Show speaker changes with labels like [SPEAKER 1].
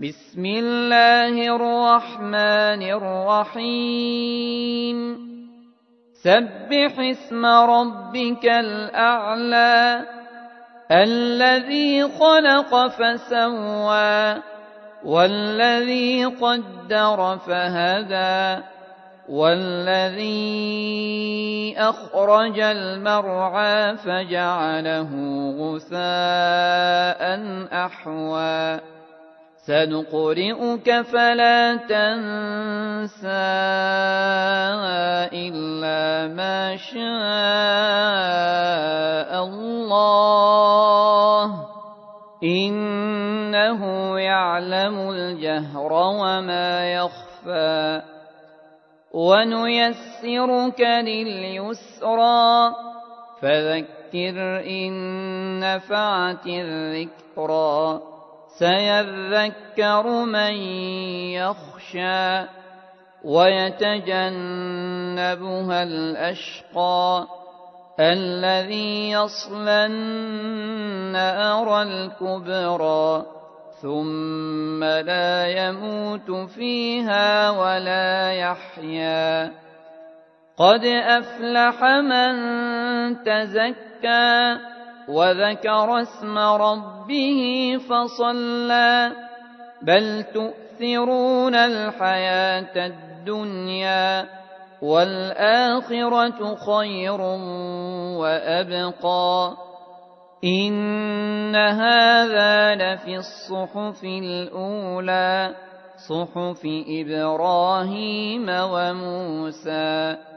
[SPEAKER 1] بسم الله الرحمن الرحيم سبح اسم ربك الأعلى الذي خلق فسوى والذي قدر فهدى والذي أخرج المرعى فجعله غثاء أحوى سنقرئك فلا تنسى إلا ما شاء الله إنه يعلم الجهر وما يخفى ونيسرك لليسرى فذكر إن نفعت الذكرى سيذكر من يخشى ويتجنبها الأشقى الذي يصلى النار الكبرى ثم لا يموت فيها ولا يحيا قد أفلح من تزكى وذكر اسم ربه فصلى بل تؤثرون الحياة الدنيا والآخرة خير وأبقى إن هذا لفي الصحف الأولى صحف إبراهيم وموسى